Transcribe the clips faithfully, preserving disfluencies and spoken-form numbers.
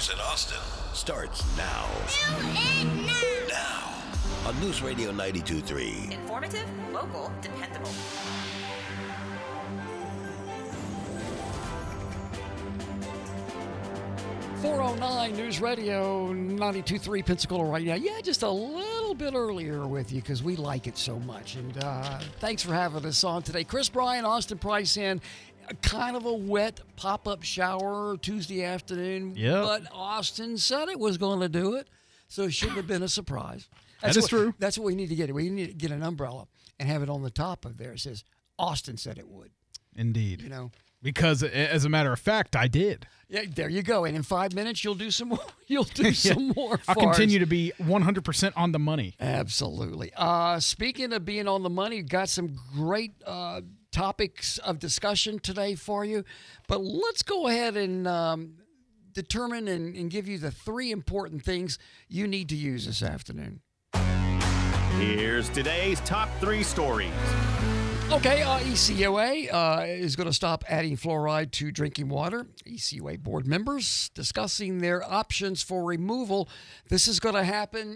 Sports in Austin starts now. Now on News Radio ninety-two point three. Informative, local, dependable. four oh nine News Radio ninety-two point three Pensacola right now. Yeah, just a little bit earlier with you because we like it so much. And uh, thanks for having us on today. Chris Bryan, Austin Price in. Kind of a wet pop-up shower Tuesday afternoon. Yep. But Austin said it was going to do it, so it shouldn't have been a surprise. That's that is what, true. That's what we need to get. We need to get an umbrella and have it on the top of there. It says, Austin said it would. Indeed. You know. Because, as a matter of fact, I did. Yeah, there you go. And in five minutes, you'll do some more. You'll do some yeah. more. I'll for us. continue to be one hundred percent on the money. Absolutely. Uh, speaking of being on the money, got some great uh, topics of discussion today for you. But let's go ahead and um, determine and, and give you the three important things you need to use this afternoon. Here's today's top three stories. Okay, uh, E C O A uh, is going to stop adding fluoride to drinking water. E C O A board members discussing their options for removal. This is going to happen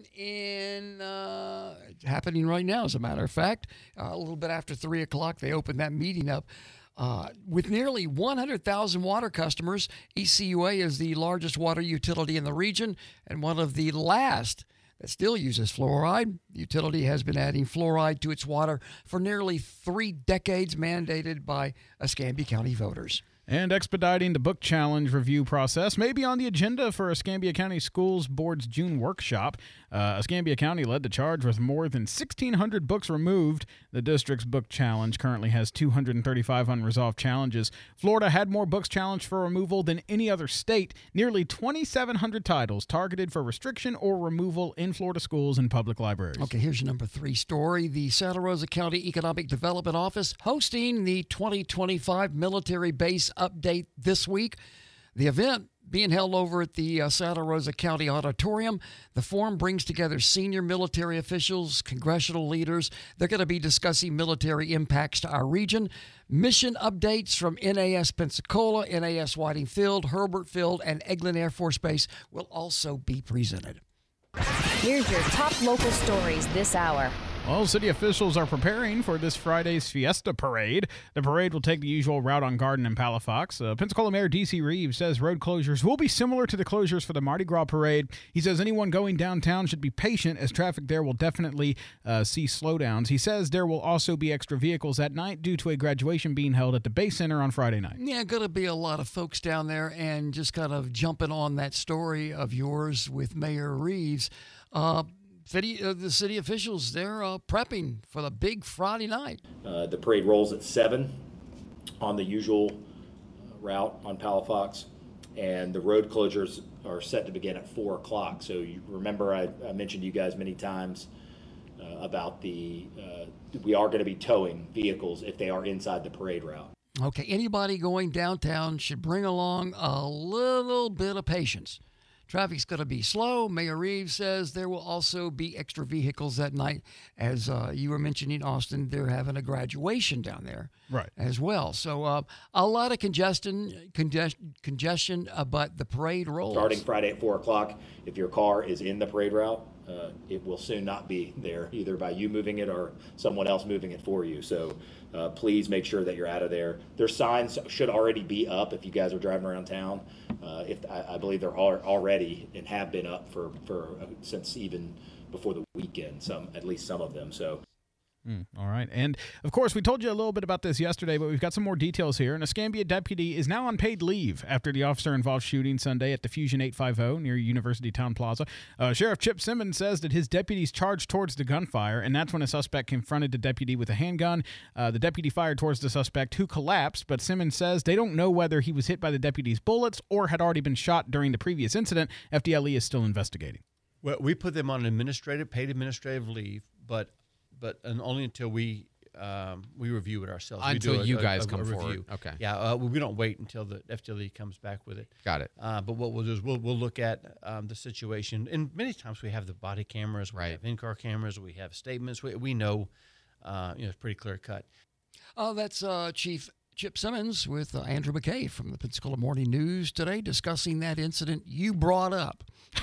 in uh, happening right now, as a matter of fact. Uh, a little bit after three o'clock, they opened that meeting up. Uh, with nearly one hundred thousand water customers, E C O A is the largest water utility in the region and one of the last that still uses fluoride. The utility has been adding fluoride to its water for nearly three decades, mandated by Escambia County voters. And expediting the book challenge review process may be on the agenda for Escambia County Schools Board's June workshop. Uh, Escambia County led the charge with more than sixteen hundred books removed. The district's book challenge currently has two hundred thirty-five unresolved challenges. Florida had more books challenged for removal than any other state. Nearly twenty-seven hundred titles targeted for restriction or removal in Florida schools and public libraries. Okay, here's your number three story. The Santa Rosa County Economic Development Office hosting the twenty twenty-five military base update this week. The event being held over at the uh, Santa Rosa County Auditorium. The forum brings together senior military officials, congressional leaders. They're going to be discussing military impacts to our region. Mission updates from N A S Pensacola, N A S Whiting Field, Herbert Field, and Eglin Air Force Base will also be presented. Here's your top local stories this hour. Well, city officials are preparing for this Friday's Fiesta Parade. The parade will take the usual route on Garden and Palafox. Uh, Pensacola Mayor D C. Reeves says road closures will be similar to the closures for the Mardi Gras Parade. He says anyone going downtown should be patient as traffic there will definitely uh, see slowdowns. He says there will also be extra vehicles at night due to a graduation being held at the Base Center on Friday night. Yeah, going to be a lot of folks down there, and just kind of jumping on that story of yours with Mayor Reeves. Uh, City, uh, the city officials, they're uh, prepping for the big Friday night. Uh, the parade rolls at seven on the usual route on Palafox, and the road closures are set to begin at four o'clock. So you remember I, I mentioned to you guys many times uh, about the, uh, we are going to be towing vehicles if they are inside the parade route. Okay, anybody going downtown should bring along a little bit of patience. Traffic's going to be slow. Mayor Reeves says there will also be extra vehicles that night. As uh, you were mentioning, Austin, they're having a graduation down there right. as well. So uh, a lot of congestion, congestion, congestion uh, but the parade rolls. Starting Friday at four o'clock, if your car is in the parade route, uh, it will soon not be there, either by you moving it or someone else moving it for you. So uh, please make sure that you're out of there. Their signs should already be up if you guys are driving around town. Uh, if I, I believe they're all, already and have been up for, for uh, since even before the weekend, some at least some of them. So. Mm, all right. And, of course, we told you a little bit about this yesterday, but we've got some more details here. An Escambia deputy is now on paid leave after the officer-involved shooting Sunday at the Fusion eight fifty near University Town Plaza. Uh, Sheriff Chip Simmons says that his deputies charged towards the gunfire, and that's when a suspect confronted the deputy with a handgun. Uh, the deputy fired towards the suspect, who collapsed, but Simmons says they don't know whether he was hit by the deputy's bullets or had already been shot during the previous incident. F D L E is still investigating. Well, we put them on administrative, paid administrative leave, but but and only until we um, we review it ourselves. Until we do a, you a, guys a, come a forward. review. Okay. Yeah, uh, we don't wait until the F D L E comes back with it. Got it. Uh, but what we'll do is we'll we'll look at um, the situation, and many times we have the body cameras, we right. have in-car cameras, we have statements. We we know, uh, you know, it's pretty clear cut. Oh, that's uh, Chief Chip Simmons with uh, Andrew McKay from the Pensacola Morning News today, discussing that incident you brought up.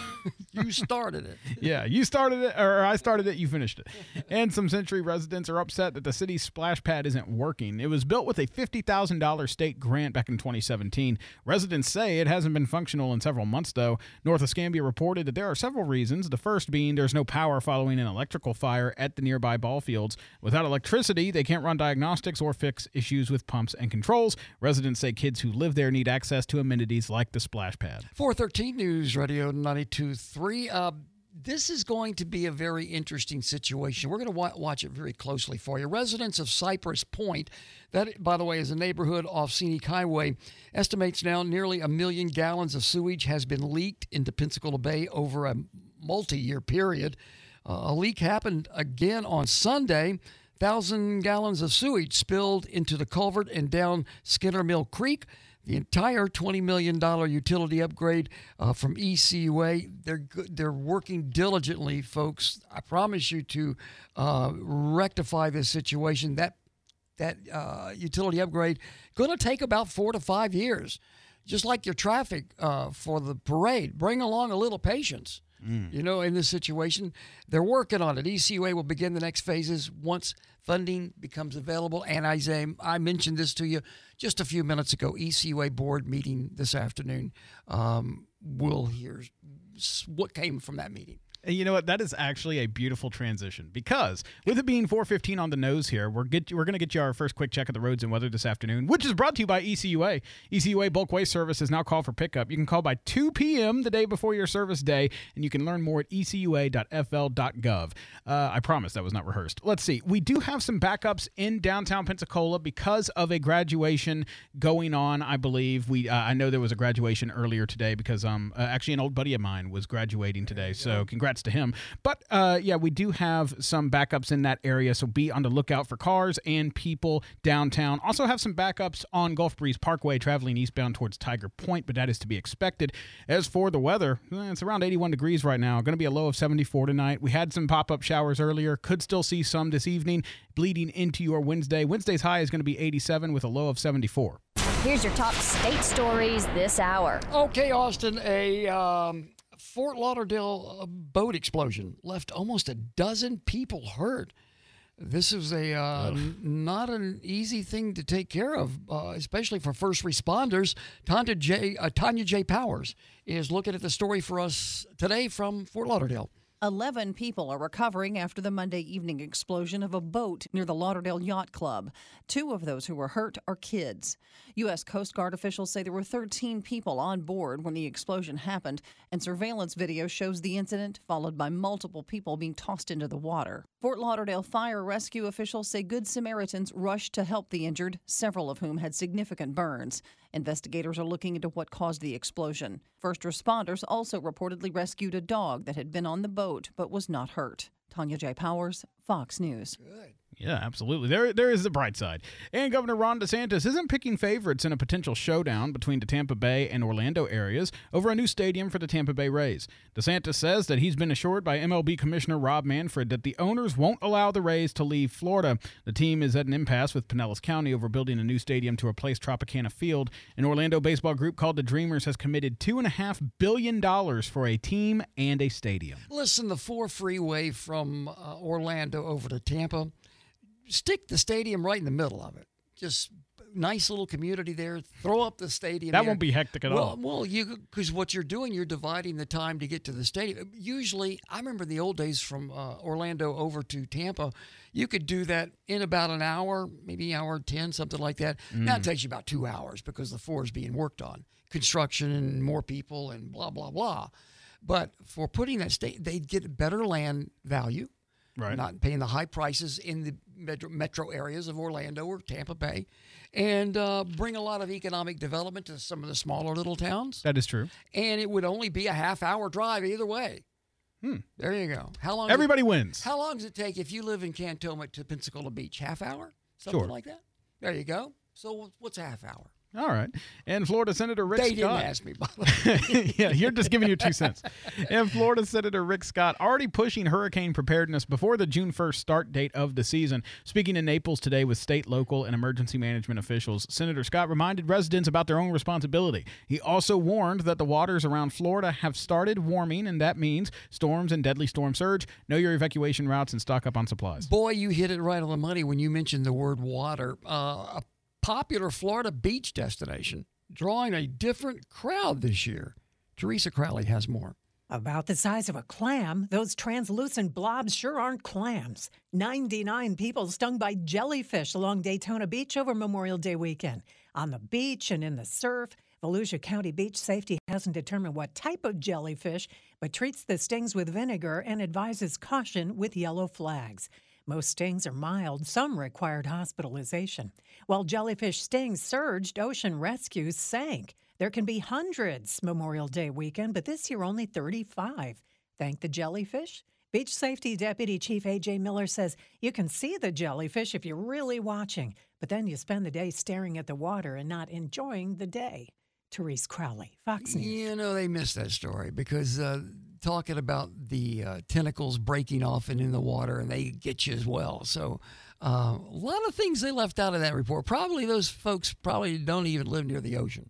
You started it. Yeah, you started it, or I started it, you finished it. And some Century residents are upset that the city's splash pad isn't working. It was built with a fifty thousand dollars state grant back in twenty seventeen. Residents say it hasn't been functional in several months, though. North Escambia reported that there are several reasons. The first being there's no power following an electrical fire at the nearby ball fields. Without electricity, they can't run diagnostics or fix issues with pumps and controls. Residents say kids who live there need access to amenities like the splash pad. four thirteen News Radio ninety-two point three. Uh, this is going to be a very interesting situation. We're going to wa- watch it very closely for you. Residents of Cypress Point, that, by the way, is a neighborhood off Scenic Highway, estimates now nearly a million gallons of sewage has been leaked into Pensacola Bay over a multi-year period. Uh, a leak happened again on Sunday. one thousand gallons of sewage spilled into the culvert and down Skinner Mill Creek. The entire twenty million dollars utility upgrade uh, from E C U A, they're they're working diligently, folks. I promise you to uh, rectify this situation. That that uh, utility upgrade going to take about four to five years, just like your traffic uh, for the parade. Bring along a little patience. Mm. You know, in this situation, they're working on it. E C U A will begin the next phases once funding becomes available. And I, I mentioned this to you just a few minutes ago. E C U A board meeting this afternoon. Um, we'll hear what came from that meeting. And you know what? That is actually a beautiful transition because with it being four fifteen on the nose here, we're get, we're going to get you our first quick check of the roads and weather this afternoon, which is brought to you by E C U A. E C U A Bulk Waste Service is now called for pickup. You can call by two p.m. the day before your service day, and you can learn more at e c u a dot f l dot gov. Uh, I promise that was not rehearsed. Let's see. We do have some backups in downtown Pensacola because of a graduation going on, I believe. We uh, I know there was a graduation earlier today because um uh, actually an old buddy of mine was graduating today, so congrats to him. But uh, yeah, we do have some backups in that area, so be on the lookout for cars and people downtown. Also have some backups on Gulf Breeze Parkway traveling eastbound towards Tiger Point, but that is to be expected. As for the weather, it's around eighty-one degrees right now. Going to be a low of seventy-four tonight. We had some pop-up showers earlier. Could still see some this evening, bleeding into your Wednesday. Wednesday's high is going to be eighty-seven with a low of seventy-four. Here's your top state stories this hour. Okay, Austin, a um, Fort Lauderdale boat explosion left almost a dozen people hurt. This is a uh, n- not an easy thing to take care of, uh, especially for first responders. Tanya J. Uh, Tanya J. Powers is looking at the story for us today from Fort Lauderdale. Eleven people are recovering after the Monday evening explosion of a boat near the Lauderdale Yacht Club. Two of those who were hurt are kids. U S Coast Guard officials say there were thirteen people on board when the explosion happened, and surveillance video shows the incident, followed by multiple people being tossed into the water. Fort Lauderdale fire rescue officials say Good Samaritans rushed to help the injured, several of whom had significant burns. Investigators are looking into what caused the explosion. First responders also reportedly rescued a dog that had been on the boat but was not hurt. Tanya J. Powers, Fox News. Good. Yeah, absolutely. There, there is the bright side. And Governor Ron DeSantis isn't picking favorites in a potential showdown between the Tampa Bay and Orlando areas over a new stadium for the Tampa Bay Rays. DeSantis says that he's been assured by M L B Commissioner Rob Manfred that the owners won't allow the Rays to leave Florida. The team is at an impasse with Pinellas County over building a new stadium to replace Tropicana Field. An Orlando baseball group called the Dreamers has committed two point five billion dollars for a team and a stadium. Listen, the four freeway from uh, Orlando over to Tampa, stick the stadium right in the middle of it. Just nice little community there. Throw up the stadium. That there. won't be hectic at well, all. Well, you because what you're doing, you're dividing the time to get to the stadium. Usually, I remember in the old days from uh, Orlando over to Tampa, you could do that in about an hour, maybe hour ten, something like that. Mm. Now it takes you about two hours because the four is being worked on, construction and more people and blah blah blah. But for putting that state, they'd get better land value. Right. Not paying the high prices in the metro, metro areas of Orlando or Tampa Bay, and uh, bring a lot of economic development to some of the smaller little towns. That is true. And it would only be a half-hour drive either way. Hmm. There you go. How long? Everybody it, wins. How long does it take if you live in Cantonment to Pensacola Beach? Half hour? Something sure. like that? There you go. So what's a half hour? All right. And Florida Senator Rick They Scott. didn't ask me, by the way. Yeah, you're just giving your two cents. And Florida Senator Rick Scott already pushing hurricane preparedness before the June first start date of the season. Speaking in Naples today with state, local, and emergency management officials, Senator Scott reminded residents about their own responsibility. He also warned that the waters around Florida have started warming, and that means storms and deadly storm surge. Know your evacuation routes and stock up on supplies. Boy, you hit it right on the money when you mentioned the word water. Uh, a popular Florida beach destination drawing a different crowd this year. Teresa Crowley has more. About the size of a clam, those translucent blobs sure aren't clams. ninety-nine people stung by jellyfish along Daytona Beach over Memorial Day weekend. On the beach and in the surf, Volusia County Beach Safety hasn't determined what type of jellyfish, but treats the stings with vinegar and advises caution with yellow flags. Most stings are mild, some required hospitalization. While jellyfish stings surged, ocean rescues sank. There can be hundreds Memorial Day weekend, but this year only thirty-five. Thank the jellyfish. Beach Safety Deputy Chief A J Miller says you can see the jellyfish if you're really watching, but then you spend the day staring at the water and not enjoying the day. Therese Crowley, Fox News. You know, they missed that story because uh, talking about the uh, tentacles breaking off and in the water, and they get you as well. So uh, a lot of things they left out of that report. Probably those folks probably don't even live near the ocean.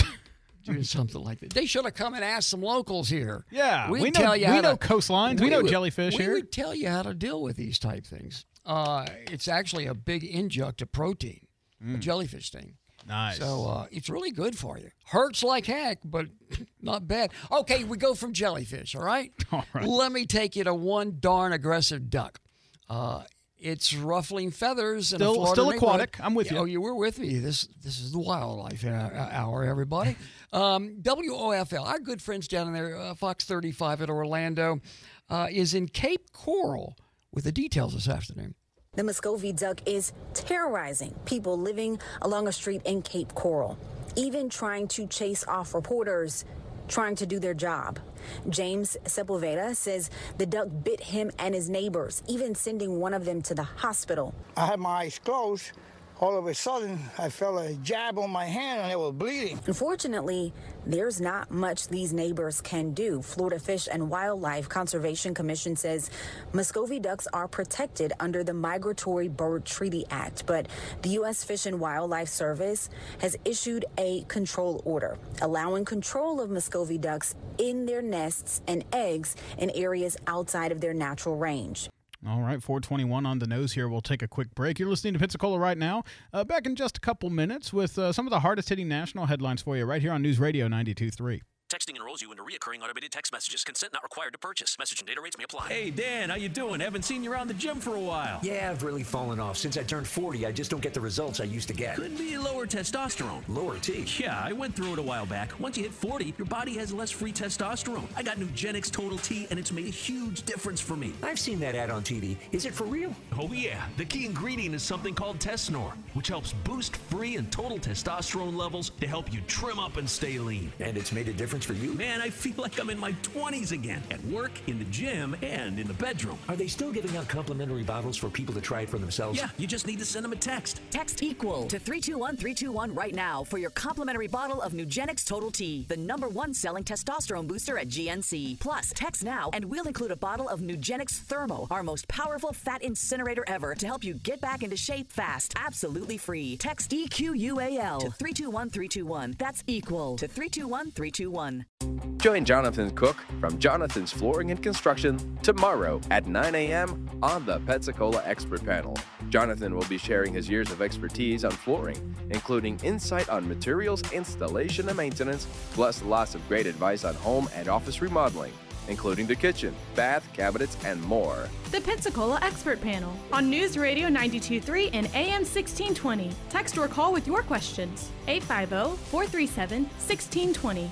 Doing something like that. They should have come and asked some locals here. Yeah, We'd we tell know, you we how know to, coastlines. We, we know would, jellyfish we here. We would tell you how to deal with these type things. Uh, it's actually a big inject of protein, mm. a jellyfish sting. Nice. So uh, it's really good for you. Hurts like heck, but not bad. Okay, we go from jellyfish, all right? All right. Let me take you to one darn aggressive duck. Uh, it's ruffling feathers in Still- a Florida still neighborhood. aquatic. I'm with you. Oh, you were with me. This this is the wildlife hour, everybody. um, W O F L, our good friends down in there, uh, Fox thirty-five at Orlando, uh, is in Cape Coral with the details this afternoon. The Muscovy duck is terrorizing people living along a street in Cape Coral, even trying to chase off reporters trying to do their job. James Sepulveda says the duck bit him and his neighbors, even sending one of them to the hospital. I had my eyes closed. All of a sudden, I felt a jab on my hand and it was bleeding. Unfortunately, there's not much these neighbors can do. Florida Fish and Wildlife Conservation Commission says Muscovy ducks are protected under the Migratory Bird Treaty Act, but the U S Fish and Wildlife Service has issued a control order allowing control of Muscovy ducks in their nests and eggs in areas outside of their natural range. All right, four twenty-one on the nose here. We'll take a quick break. You're listening to Pensacola right now. Uh, back in just a couple minutes with uh, some of the hardest-hitting national headlines for you right here on News Radio ninety-two point three. Texting enrolls you into recurring automated text messages. Consent not required to purchase. Message and data rates may apply. Hey, Dan, how you doing? Haven't seen you around the gym for a while. Yeah, I've really fallen off. Since I turned forty, I just don't get the results I used to get. Could be lower testosterone. Lower T? Yeah, I went through it a while back. Once you hit forty, your body has less free testosterone. I got Nugenix Total T, and it's made a huge difference for me. I've seen that ad on T V. Is it for real? Oh, yeah. The key ingredient is something called Tesnor, which helps boost free and total testosterone levels to help you trim up and stay lean. And it's made a difference for you? Man, I feel like I'm in my twenties again, at work, in the gym, and in the bedroom. Are they still giving out complimentary bottles for people to try it for themselves? Yeah, you just need to send them a text. Text EQUAL to three two one three two one right now for your complimentary bottle of Nugenix Total T, the number one selling testosterone booster at G N C. Plus, text now and we'll include a bottle of Nugenix Thermo, our most powerful fat incinerator ever, to help you get back into shape fast. Absolutely free. Text E Q U A L to three two one three two one. That's EQUAL to three two one three two one. Join Jonathan Cook from Jonathan's Flooring and Construction tomorrow at nine a.m. on the Pensacola Expert Panel. Jonathan will be sharing his years of expertise on flooring, including insight on materials, installation, and maintenance, plus lots of great advice on home and office remodeling, including the kitchen, bath, cabinets, and more. The Pensacola Expert Panel on News Radio ninety-two point three and A M sixteen twenty. Text or call with your questions. eight five zero, four three seven, one six two zero.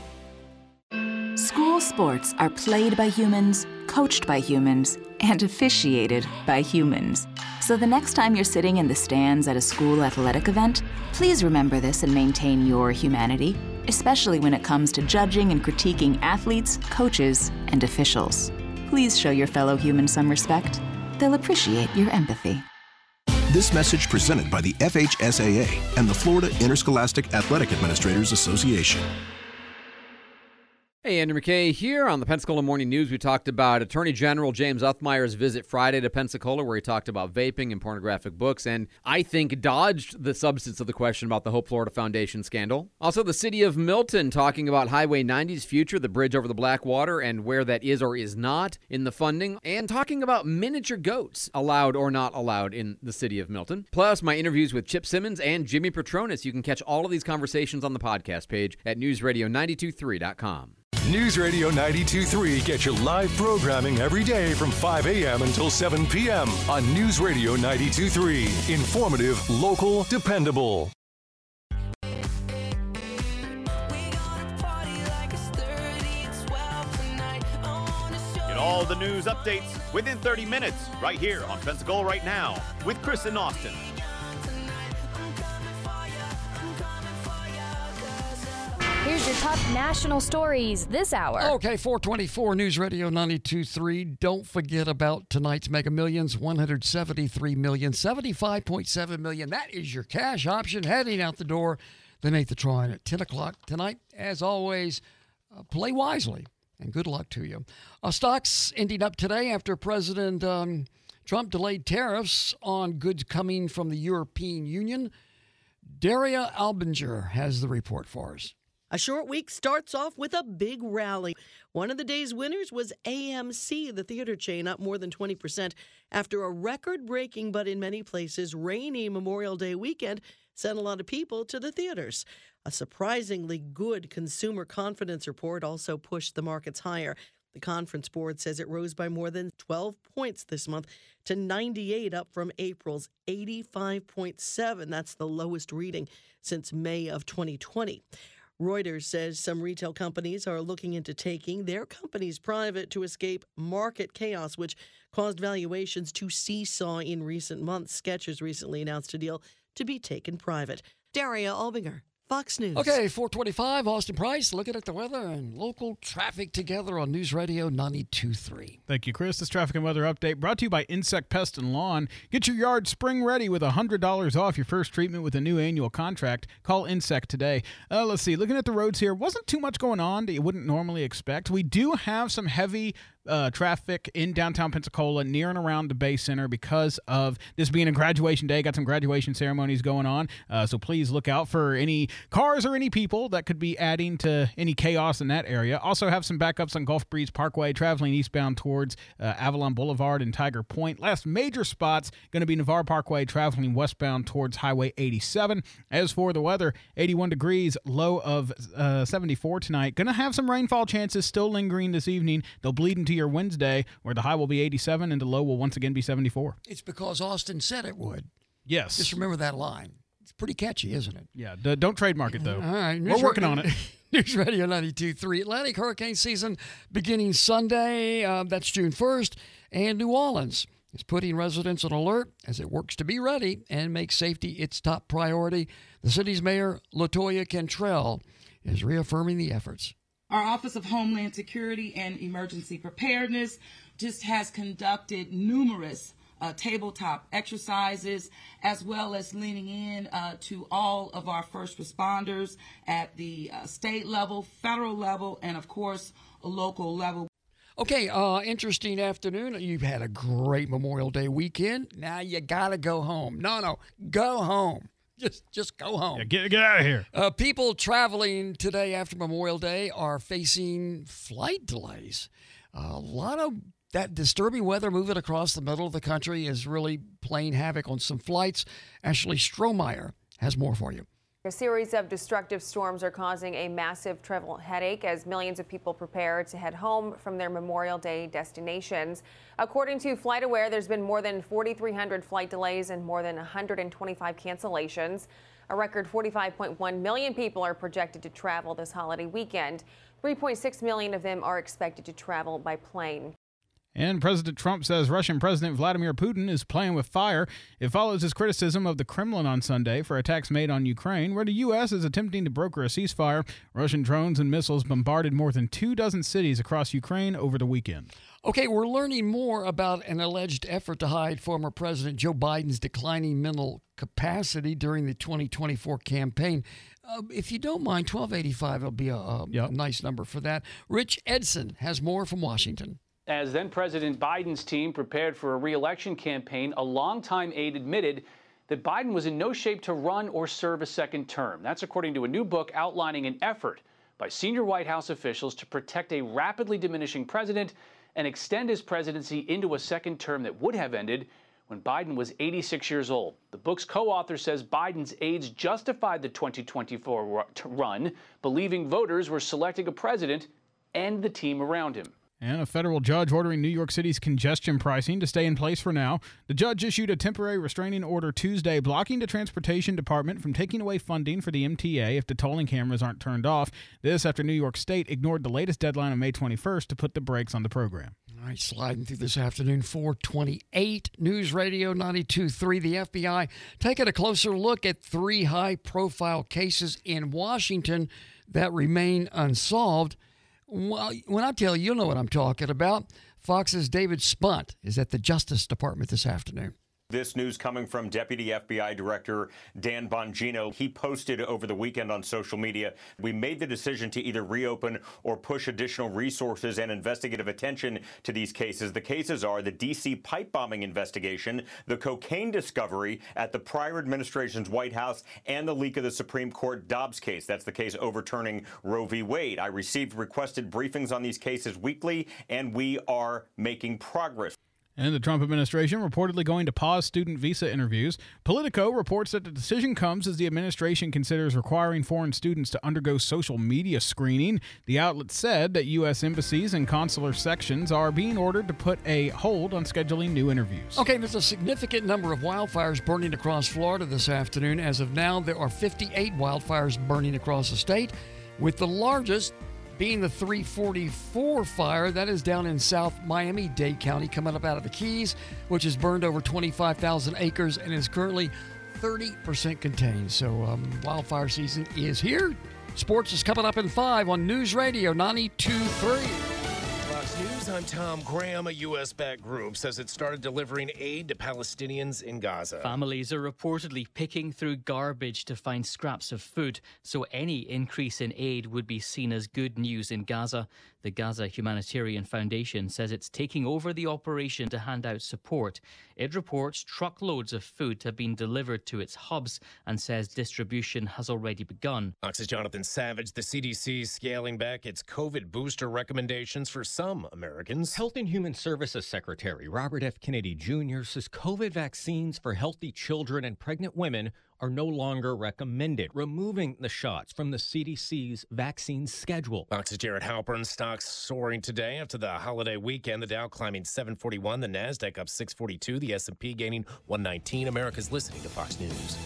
School sports are played by humans, coached by humans, and officiated by humans. So the next time you're sitting in the stands at a school athletic event, please remember this and maintain your humanity, especially when it comes to judging and critiquing athletes, coaches, and officials. Please show your fellow humans some respect. They'll appreciate your empathy. This message presented by the F H S A A and the Florida Interscholastic Athletic Administrators Association. Hey, Andrew McKay here on the Pensacola Morning News. We talked about Attorney General James Uthmire's visit Friday to Pensacola, where he talked about vaping and pornographic books, and I think dodged the substance of the question about the Hope Florida Foundation scandal. Also, the city of Milton talking about Highway ninety's future, the bridge over the Blackwater, and where that is or is not in the funding, and talking about miniature goats, allowed or not allowed in the city of Milton. Plus, my interviews with Chip Simmons and Jimmy Petronis. You can catch all of these conversations on the podcast page at news radio nine two three dot com. News Radio ninety-two point three gets your live programming every day from five a.m. until seven p.m. on News Radio ninety-two point three. Informative, local, dependable. Get all the news updates within thirty minutes right here on Pensacola Right Now with Chris and Austin. Here's your top national stories this hour. Okay, four twenty-four News Radio ninety-two point three. Don't forget about tonight's Mega Millions, one hundred seventy-three million dollars, seventy-five point seven million dollars. That is your cash option heading out the door. They make the drawing at ten o'clock tonight. As always, uh, play wisely and good luck to you. Uh, stocks ending up today after President um, Trump delayed tariffs on goods coming from the European Union. Daria Albinger has the report for us. A short week starts off with a big rally. One of the day's winners was A M C, the theater chain, up more than twenty percent after a record-breaking but in many places rainy Memorial Day weekend sent a lot of people to the theaters. A surprisingly good consumer confidence report also pushed the markets higher. The Conference Board says it rose by more than twelve points this month to ninety-eight, up from April's eighty-five point seven. That's the lowest reading since May of twenty twenty. Reuters says some retail companies are looking into taking their companies private to escape market chaos, which caused valuations to seesaw in recent months. Skechers recently announced a deal to be taken private. Daria Albinger, Fox News. Okay, four twenty-five, Austin Price, looking at the weather and local traffic together on News Radio ninety-two point three. Thank you, Chris. This traffic and weather update brought to you by Insect Pest and Lawn. Get your yard spring ready with one hundred dollars off your first treatment with a new annual contract. Call Insect today. Uh, let's see. Looking at the roads here, wasn't too much going on that you wouldn't normally expect. We do have some heavy Uh, traffic in downtown Pensacola near and around the Bay Center because of this being a graduation day. Got some graduation ceremonies going on, uh, so please look out for any cars or any people that could be adding to any chaos in that area. Also have some backups on Gulf Breeze Parkway traveling eastbound towards uh, Avalon Boulevard and Tiger Point. Last major spots going to be Navarre Parkway traveling westbound towards Highway eighty-seven. As for the weather, eighty-one degrees, low of uh, seventy-four tonight. Going to have some rainfall chances still lingering this evening. They'll bleed into your Wednesday, where the high will be eighty-seven and the low will once again be seventy-four. It's because Austin said it would. Yes. Just remember that line. It's pretty catchy, isn't it? Yeah. D- don't trademark it, though. All right. We're working on it. News Radio ninety-two point three. Atlantic hurricane season beginning Sunday. Uh, that's June first. And New Orleans is putting residents on alert as it works to be ready and make safety its top priority. The city's mayor, LaToya Cantrell, is reaffirming the efforts. Our Office of Homeland Security and Emergency Preparedness just has conducted numerous uh, tabletop exercises, as well as leaning in uh, to all of our first responders at the uh, state level, federal level, and of course, a local level. Okay, uh, interesting afternoon. You've had a great Memorial Day weekend. Now you got to go home. No, no, go home. Just just go home. Yeah, get, get out of here. Uh, people traveling today after Memorial Day are facing flight delays. Uh, a lot of that disturbing weather moving across the middle of the country is really playing havoc on some flights. Ashley Strohmeyer has more for you. A series of destructive storms are causing a massive travel headache as millions of people prepare to head home from their Memorial Day destinations. According to FlightAware, there's been more than forty-three hundred flight delays and more than one hundred twenty-five cancellations. A record forty-five point one million people are projected to travel this holiday weekend. three point six million of them are expected to travel by plane. And President Trump says Russian President Vladimir Putin is playing with fire. It follows his criticism of the Kremlin on Sunday for attacks made on Ukraine, where the U S is attempting to broker a ceasefire. Russian drones and missiles bombarded more than two dozen cities across Ukraine over the weekend. Okay, we're learning more about an alleged effort to hide former President Joe Biden's declining mental capacity during the twenty twenty-four campaign. Uh, if you don't mind, twelve eighty-five will be a, a, yep. a nice number for that. Rich Edson has more from Washington. As then-President Biden's team prepared for a re-election campaign, a longtime aide admitted that Biden was in no shape to run or serve a second term. That's according to a new book outlining an effort by senior White House officials to protect a rapidly diminishing president and extend his presidency into a second term that would have ended when Biden was eighty-six years old. The book's co-author says Biden's aides justified the twenty twenty-four run, believing voters were selecting a president and the team around him. And a federal judge ordering New York City's congestion pricing to stay in place for now. The judge issued a temporary restraining order Tuesday blocking the Transportation Department from taking away funding for the M T A if the tolling cameras aren't turned off. This after New York State ignored the latest deadline of May twenty-first to put the brakes on the program. All right, sliding through this afternoon, four twenty-eight, News Radio ninety-two point three. The F B I taking a closer look at three high-profile cases in Washington that remain unsolved. Well, when I tell you, you'll know what I'm talking about. Fox's David Spunt is at the Justice Department this afternoon. This news coming from Deputy F B I Director Dan Bongino. He posted over the weekend on social media, "We made the decision to either reopen or push additional resources and investigative attention to these cases. The cases are the D C pipe bombing investigation, the cocaine discovery at the prior administration's White House, and the leak of the Supreme Court Dobbs case." That's the case overturning Roe v. Wade. "I received requested briefings on these cases weekly, and we are making progress." And the Trump administration reportedly going to pause student visa interviews. Politico reports that the decision comes as the administration considers requiring foreign students to undergo social media screening. The outlet said that U S embassies and consular sections are being ordered to put a hold on scheduling new interviews. Okay, there's a significant number of wildfires burning across Florida this afternoon. As of now, there are fifty-eight wildfires burning across the state, with the largest being the three forty-four fire that is down in South Miami-Dade County, coming up out of the Keys, which has burned over twenty-five thousand acres and is currently thirty percent contained. So um, wildfire season is here. Sports is coming up in five on News Radio ninety-two point three. Fox News, I'm Tom Graham. A U S-backed group says it started delivering aid to Palestinians in Gaza. Families are reportedly picking through garbage to find scraps of food, so any increase in aid would be seen as good news in Gaza. The Gaza Humanitarian Foundation says it's taking over the operation to hand out support. It reports truckloads of food have been delivered to its hubs and says distribution has already begun. Fox's Jonathan Savage. The C D C is scaling back its COVID booster recommendations for some Americans. Health and Human Services Secretary Robert F. Kennedy Junior says COVID vaccines for healthy children and pregnant women are no longer recommended, removing the shots from the C D C's vaccine schedule. Fox's Jared Halpern. Stocks soaring today after the holiday weekend. The Dow climbing seven forty-one, the Nasdaq up six forty-two, the S and P gaining one nineteen. America's listening to Fox News.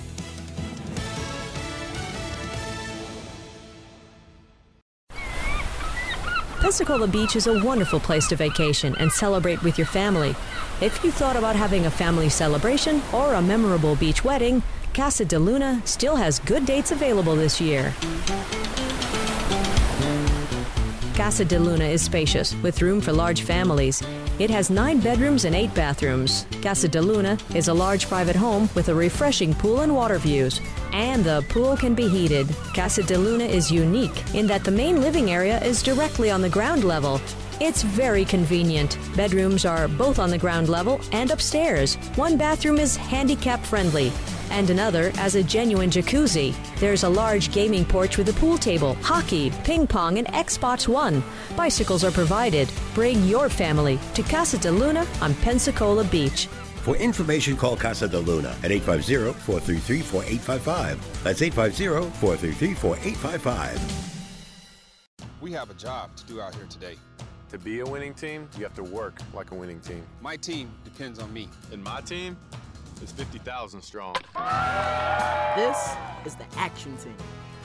Pensacola Beach is a wonderful place to vacation and celebrate with your family. If you thought about having a family celebration or a memorable beach wedding, Casa de Luna still has good dates available this year. Casa de Luna is spacious, with room for large families. It has nine bedrooms and eight bathrooms. Casa de Luna is a large private home with a refreshing pool and water views. And the pool can be heated. Casa de Luna is unique in that the main living area is directly on the ground level. It's very convenient. Bedrooms are both on the ground level and upstairs. One bathroom is handicap friendly, and another has a genuine jacuzzi. There's a large gaming porch with a pool table, hockey, ping pong, and Xbox One. Bicycles are provided. Bring your family to Casa de Luna on Pensacola Beach. For information, call Casa de Luna at eight five zero, four three three, four eight five five. That's eight five zero, four three three, four eight five five. We have a job to do out here today. To be a winning team, you have to work like a winning team. My team depends on me. And my team is fifty thousand strong. This is the action team.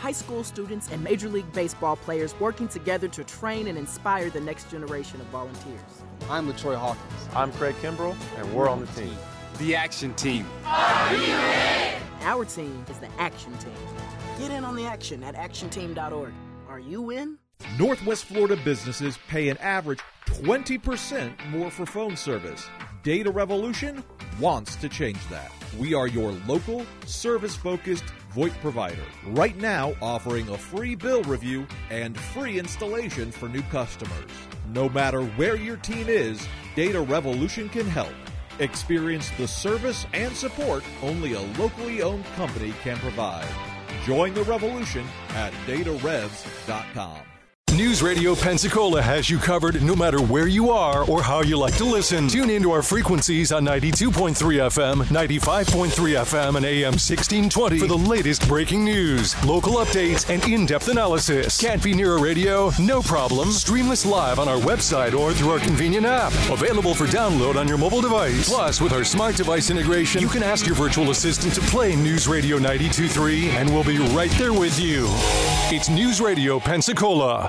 high school students and Major League Baseball players working together to train and inspire the next generation of volunteers. I'm LaTroy Hawkins. I'm Craig Kimbrell, and we're on the team. The Action Team. Our team is the Action Team. Get in on the action at action team dot org. Are you in? Northwest Florida businesses pay an average twenty percent more for phone service. Data Revolution wants to change that. We are your local, service-focused VoIP provider. Right now, offering a free bill review and free installation for new customers. No matter where your team is, Data Revolution can help. Experience the service and support only a locally owned company can provide. Join the revolution at data revs dot com. News Radio Pensacola has you covered no matter where you are or how you like to listen. Tune into our frequencies on ninety-two point three F M, ninety-five point three F M, and A M sixteen twenty for the latest breaking news, local updates, and in-depth analysis. Can't be near a radio? No problem. Stream us live on our website or through our convenient app. Available for download on your mobile device. Plus, with our smart device integration, you can ask your virtual assistant to play News Radio ninety-two point three, and we'll be right there with you. It's News Radio Pensacola.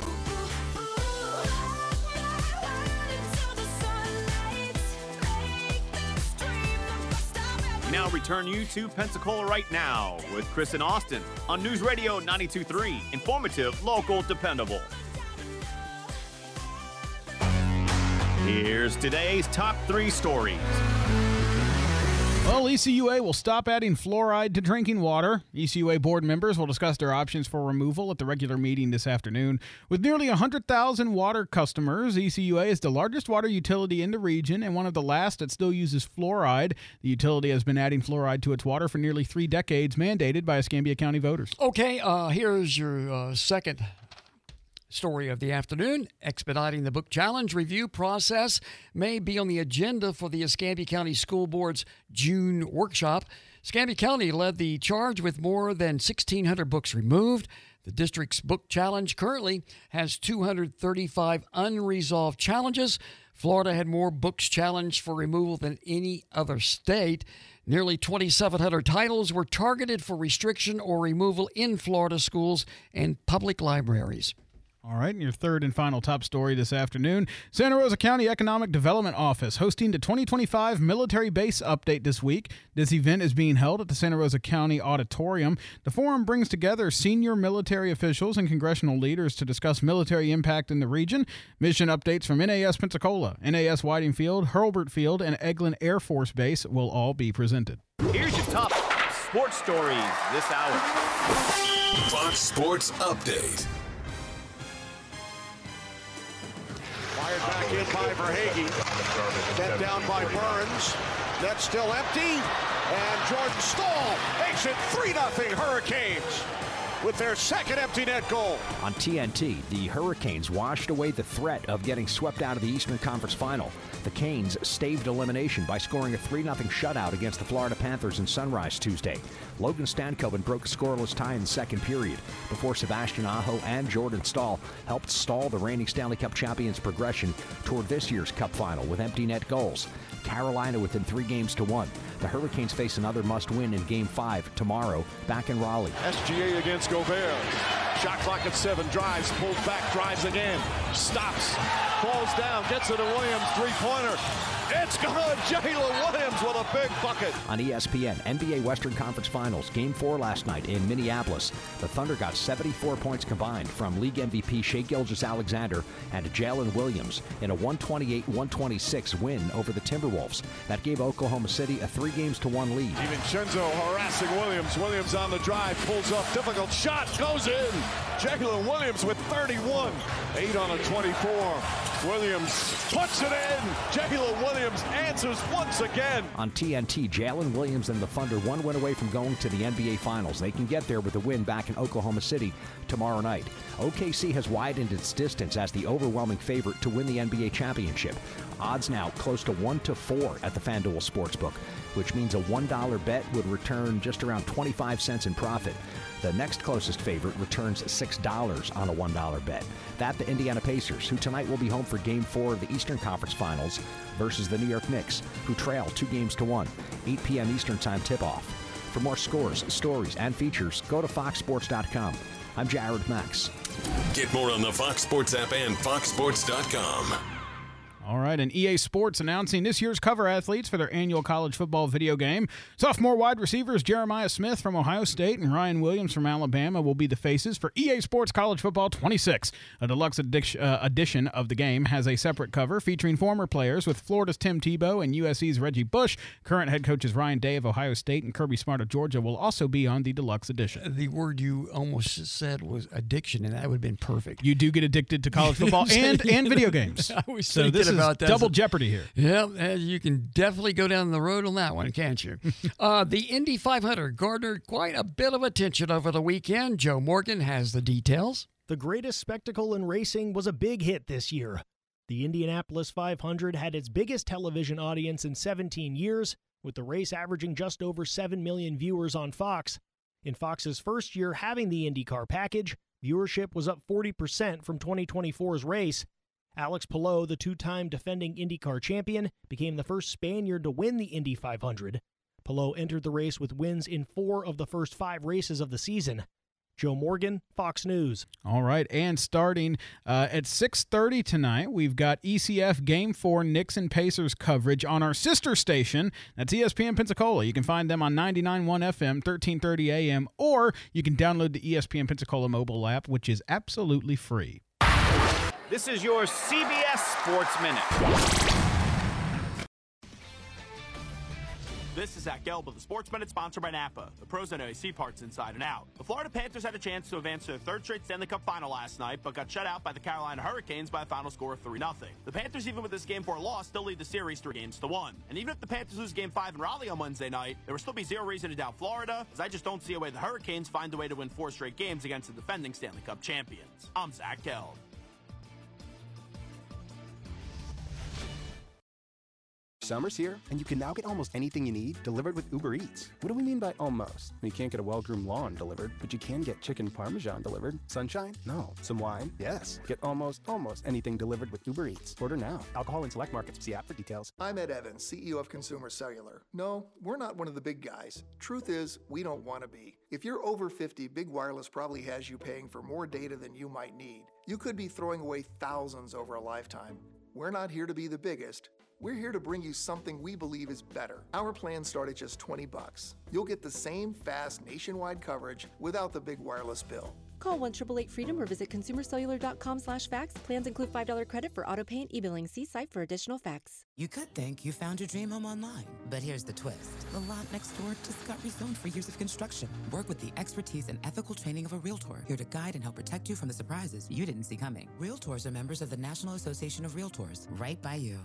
Now return you to Pensacola Right Now with Chris and Austin on News Radio ninety-two point three. Informative, local, dependable. Here's today's top three stories. Well, E C U A will stop adding fluoride to drinking water. E C U A board members will discuss their options for removal at the regular meeting this afternoon. With nearly one hundred thousand water customers, E C U A is the largest water utility in the region and one of the last that still uses fluoride. The utility has been adding fluoride to its water for nearly three decades, mandated by Escambia County voters. Okay, uh, here's your uh, second story of the afternoon. Expediting the book challenge review process may be on the agenda for the Escambia County School Board's June workshop. Escambia County led the charge with more than sixteen hundred books removed. The district's book challenge currently has two hundred thirty-five unresolved challenges. Florida had more books challenged for removal than any other state. Nearly twenty-seven hundred titles were targeted for restriction or removal in Florida schools and public libraries. All right, and your third and final top story this afternoon. Santa Rosa County Economic Development Office hosting the twenty twenty-five Military Base Update this week. This event is being held at the Santa Rosa County Auditorium. The forum brings together senior military officials and congressional leaders to discuss military impact in the region. Mission updates from N A S Pensacola, N A S Whiting Field, Hurlburt Field, and Eglin Air Force Base will all be presented. Here's your top sports stories this hour. Fox Sports Update. Fired back in by Verhaeghe. Net down by Burns. Net still empty. And Jordan Stahl makes it three nothing Hurricanes with their second empty net goal. On T N T, the Hurricanes washed away the threat of getting swept out of the Eastern Conference Final. The Canes staved elimination by scoring a three nothing shutout against the Florida Panthers in Sunrise Tuesday. Logan Stankoven broke a scoreless tie in the second period before Sebastian Aho and Jordan Stahl helped stall the reigning Stanley Cup champions' progression toward this year's Cup final with empty net goals. Carolina within three games to one. The Hurricanes face another must-win in Game five tomorrow back in Raleigh. S G A against Gobert. Shot clock at seven. Drives, pulls back, drives again. Stops, falls down, gets it to Williams. Three-pointer. It's good. Jalen Williams with a big bucket. On E S P N, N B A Western Conference Finals, Game four last night in Minneapolis. The Thunder got seventy-four points combined from league M V P Shai Gilgeous-Alexander and Jalen Williams in a one twenty-eight one twenty-six win over the Timberwolves. That gave Oklahoma City a three games to one lead. DiVincenzo harassing Williams. Williams on the drive, pulls up, difficult shot, goes in. Jalen Williams with thirty-one. eight on a twenty-four. Williams puts it in. Jalen Williams answers once again. On T N T, Jalen Williams and the Thunder one win away from going to the N B A Finals. They can get there with a win back in Oklahoma City tomorrow night. O K C has widened its distance as the overwhelming favorite to win the N B A championship. Odds now close to one to four at the FanDuel Sportsbook, which means a one dollar bet would return just around twenty-five cents in profit. The next closest favorite returns six dollars on a one dollar bet. That the Indiana Pacers, who tonight will be home for Game four of the Eastern Conference Finals versus the New York Knicks, who trail two games to one. eight p.m. Eastern Time tip-off. For more scores, stories, and features, go to fox sports dot com. I'm Jared Max. Get more on the Fox Sports app and fox sports dot com. All right, and E A Sports announcing this year's cover athletes for their annual college football video game. Sophomore wide receivers Jeremiah Smith from Ohio State and Ryan Williams from Alabama will be the faces for E A Sports College Football twenty-six. A deluxe edic- uh, edition of the game has a separate cover featuring former players with Florida's Tim Tebow and U S C's Reggie Bush. Current head coaches Ryan Day of Ohio State and Kirby Smart of Georgia will also be on the deluxe edition. The word you almost said was addiction, and that would have been perfect. You do get addicted to college football and, and video games. I was so thinking this about that. Double jeopardy here. Yeah, and you can definitely go down the road on that one, can't you? uh, the Indy five hundred garnered quite a bit of attention over the weekend. Joe Morgan has the details. The greatest spectacle in racing was a big hit this year. The Indianapolis five hundred had its biggest television audience in seventeen years, with the race averaging just over seven million viewers on Fox. In Fox's first year having the IndyCar package, viewership was up forty percent from twenty twenty-four's race. Alex Palou, the two-time defending IndyCar champion, became the first Spaniard to win the Indy five hundred. Palou entered the race with wins in four of the first five races of the season. Joe Morgan, Fox News. All right, and starting uh, at six thirty tonight, we've got E C F Game four Knicks and Pacers coverage on our sister station. That's E S P N Pensacola. You can find them on ninety-nine point one F M, thirteen thirty A M, or you can download the E S P N Pensacola mobile app, which is absolutely free. This is your C B S Sports Minute. This is Zach Gelb with the Sports Minute, sponsored by Napa, the pros that know A C parts inside and out. The Florida Panthers had a chance to advance to their third straight Stanley Cup final last night, but got shut out by the Carolina Hurricanes by a final score of three nothing. The Panthers, even with this Game four loss, still lead the series three games to one. And even if the Panthers lose Game five in Raleigh on Wednesday night, there will still be zero reason to doubt Florida, as I just don't see a way the Hurricanes find a way to win four straight games against the defending Stanley Cup champions. I'm Zach Gelb. Summer's here, and you can now get almost anything you need delivered with Uber Eats. What do we mean by almost? You can't get a well-groomed lawn delivered, but you can get chicken parmesan delivered. Sunshine? No. Some wine? Yes. Get almost, almost anything delivered with Uber Eats. Order now. Alcohol in select markets. See app for details. I'm Ed Evans, C E O of Consumer Cellular. No, we're not one of the big guys. Truth is, we don't want to be. If you're over fifty, Big Wireless probably has you paying for more data than you might need. You could be throwing away thousands over a lifetime. We're not here to be the biggest. We're here to bring you something we believe is better. Our plans start at just twenty bucks. You'll get the same fast nationwide coverage without the big wireless bill. Call one eight eight eight freedom or visit consumer cellular dot com slash fax. Plans include five dollars credit for auto pay and e-billing. See site for additional facts. You could think you found your dream home online, but here's the twist. The lot next door just got rezoned for years of construction. Work with the expertise and ethical training of a Realtor, here to guide and help protect you from the surprises you didn't see coming. Realtors are members of the National Association of Realtors, right by you.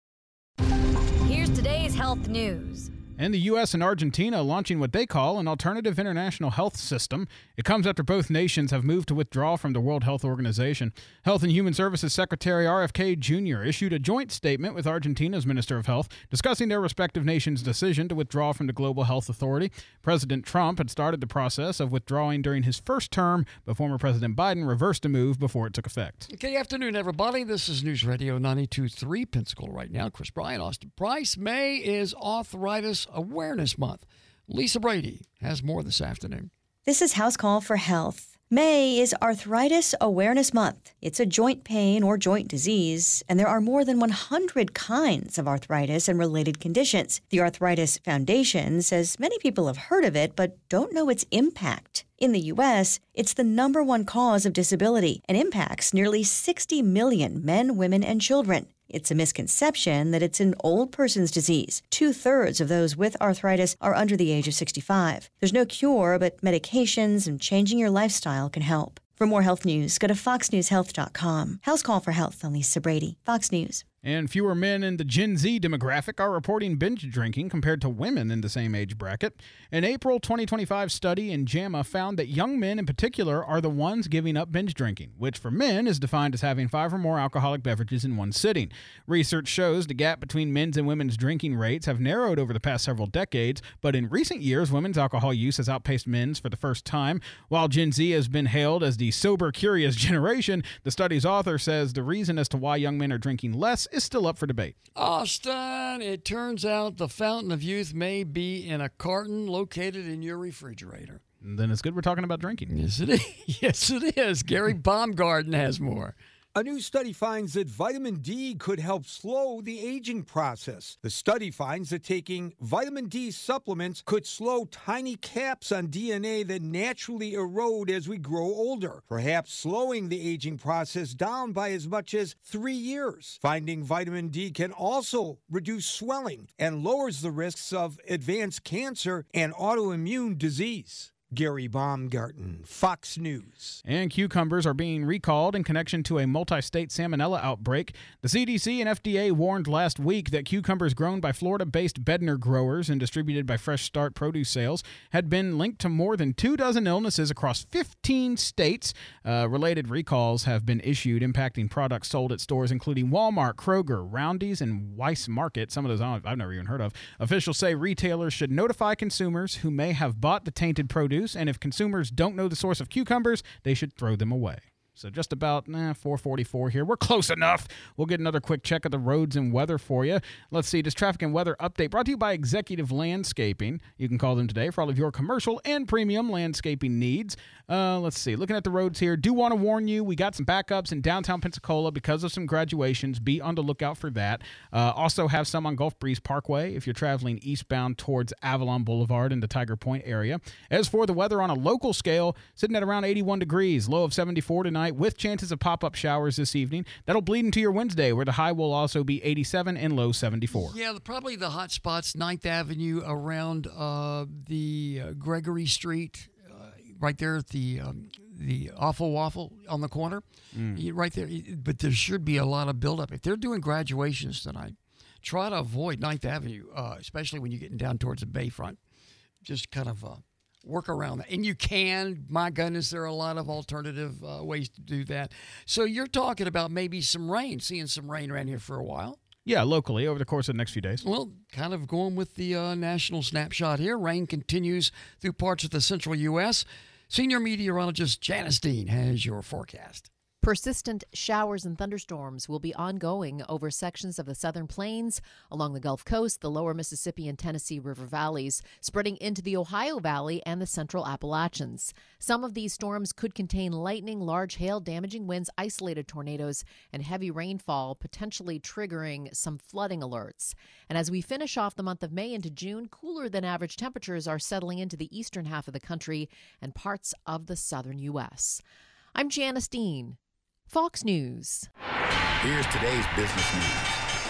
Here's today's health news. And the U S and Argentina launching what they call an alternative international health system. It comes after both nations have moved to withdraw from the World Health Organization. Health and Human Services Secretary R F K Junior issued a joint statement with Argentina's Minister of Health discussing their respective nations' decision to withdraw from the Global Health Authority. President Trump had started the process of withdrawing during his first term, but former President Biden reversed the move before it took effect. Good afternoon, everybody. This is News Radio ninety-two point three Pensacola right now. Chris Bryan, Austin Price. May is Arthritis Awareness Month. Lisa Brady has more this afternoon. This is House Call for Health. May is Arthritis Awareness Month. It's a joint pain or joint disease, and there are more than one hundred kinds of arthritis and related conditions. The Arthritis Foundation says many people have heard of it but don't know its impact. In the U S, it's the number one cause of disability and impacts nearly sixty million men, women, and children. It's a misconception that it's an old person's disease. Two-thirds of those with arthritis are under the age of sixty-five. There's no cure, but medications and changing your lifestyle can help. For more health news, go to fox news health dot com. House Call for Health on Lisa Brady, Fox News. And fewer men in the Gen Z demographic are reporting binge drinking compared to women in the same age bracket. An April twenty twenty-five study in JAMA found that young men in particular are the ones giving up binge drinking, which for men is defined as having five or more alcoholic beverages in one sitting. Research shows the gap between men's and women's drinking rates have narrowed over the past several decades, but in recent years, women's alcohol use has outpaced men's for the first time. While Gen Z has been hailed as the sober, curious generation, the study's author says the reason as to why young men are drinking less is still up for debate. Austin, it turns out the fountain of youth may be in a carton located in your refrigerator. And then it's good we're talking about drinking. Yes, it is. Yes, it is. Gary Baumgarten has more. A new study finds that vitamin D could help slow the aging process. The study finds that taking vitamin D supplements could slow tiny caps on D N A that naturally erode as we grow older, perhaps slowing the aging process down by as much as three years. Finding vitamin D can also reduce swelling and lowers the risks of advanced cancer and autoimmune disease. Gary Baumgarten, Fox News. And cucumbers are being recalled in connection to a multi-state salmonella outbreak. The C D C and F D A warned last week that cucumbers grown by Florida-based Bedner growers and distributed by Fresh Start Produce Sales had been linked to more than two dozen illnesses across fifteen states. Uh, related recalls have been issued, impacting products sold at stores including Walmart, Kroger, Roundy's, and Weis Market. Some of those I've never even heard of. Officials say retailers should notify consumers who may have bought the tainted produce, and if consumers don't know the source of cucumbers, they should throw them away. So just about eh, four forty-four here. We're close enough. We'll get another quick check of the roads and weather for you. Let's see. This traffic and weather update brought to you by Executive Landscaping. You can call them today for all of your commercial and premium landscaping needs. Uh, let's see. Looking at the roads here, do want to warn you, we got some backups in downtown Pensacola because of some graduations. Be on the lookout for that. Uh, also have some on Gulf Breeze Parkway if you're traveling eastbound towards Avalon Boulevard in the Tiger Point area. As for the weather on a local scale, sitting at around eighty-one degrees, low of seventy-four tonight, with chances of pop-up showers this evening. That'll bleed into your Wednesday, where the high will also be eighty-seven and low seventy-four. Yeah, the, probably the hot spots, ninth Avenue around uh, the uh, Gregory Street, uh, right there at the um, the Awful Waffle on the corner, mm. right there. But there should be a lot of buildup. If they're doing graduations tonight, try to avoid ninth Avenue, uh, especially when you're getting down towards the Bayfront. Just kind of... Uh, work around that. And you can. My goodness, there are a lot of alternative uh, ways to do that. So you're talking about maybe some rain, seeing some rain around here for a while. Yeah, locally over the course of the next few days. Well, kind of going with the uh, national snapshot here. Rain continues through parts of the central U S. Senior meteorologist Janice Dean has your forecast. Persistent showers and thunderstorms will be ongoing over sections of the southern plains, along the Gulf Coast, the lower Mississippi and Tennessee River valleys, spreading into the Ohio Valley and the central Appalachians. Some of these storms could contain lightning, large hail, damaging winds, isolated tornadoes, and heavy rainfall, potentially triggering some flooding alerts. And as we finish off the month of May into June, cooler than average temperatures are settling into the eastern half of the country and parts of the southern U S. I'm Janice Dean, Fox News. Here's today's business news.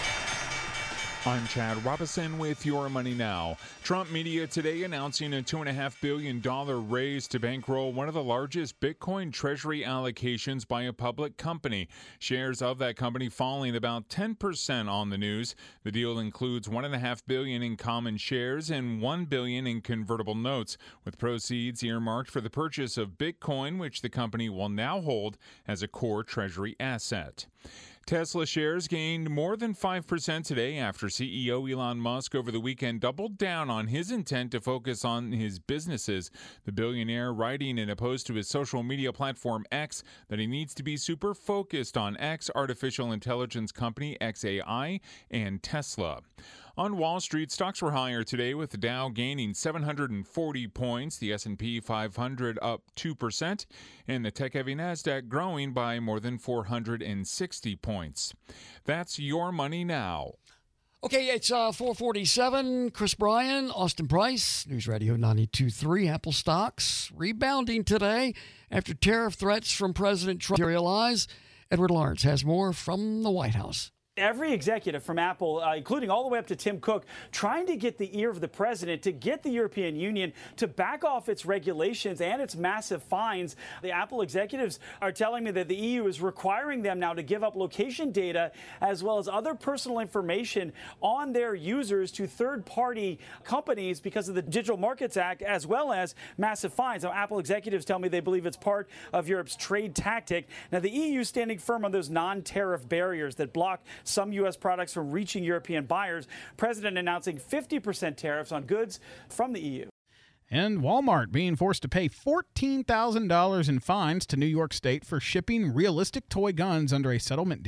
I'm Chad Robinson with Your Money Now. Trump Media today announcing a two point five billion dollars raise to bankroll one of the largest Bitcoin treasury allocations by a public company. Shares of that company falling about ten percent on the news. The deal includes one point five billion dollars in common shares and one billion dollars in convertible notes, with proceeds earmarked for the purchase of Bitcoin, which the company will now hold as a core treasury asset. Tesla shares gained more than five percent today after C E O Elon Musk over the weekend doubled down on his intent to focus on his businesses. The billionaire writing in a post to his social media platform X that he needs to be super focused on X, artificial intelligence company X A I, and Tesla. On Wall Street, stocks were higher today, with the Dow gaining seven hundred forty points, the S and P five hundred up two percent, and the tech-heavy Nasdaq growing by more than four hundred sixty points. That's Your Money Now. Okay, it's uh, four forty-seven. Chris Bryan, Austin Price, News Radio ninety-two point three. Apple stocks rebounding today after tariff threats from President Trump materialize. Edward Lawrence has more from the White House. Every executive from Apple, uh, including all the way up to Tim Cook, trying to get the ear of the president to get the European Union to back off its regulations and its massive fines. The Apple executives are telling me that the E U is requiring them now to give up location data as well as other personal information on their users to third-party companies because of the Digital Markets Act, as well as massive fines. Now, Apple executives tell me they believe it's part of Europe's trade tactic. Now, the E U standing firm on those non-tariff barriers that block some U S products from reaching European buyers. President announcing fifty percent tariffs on goods from the E U. And Walmart being forced to pay fourteen thousand dollars in fines to New York State for shipping realistic toy guns under a settlement deal.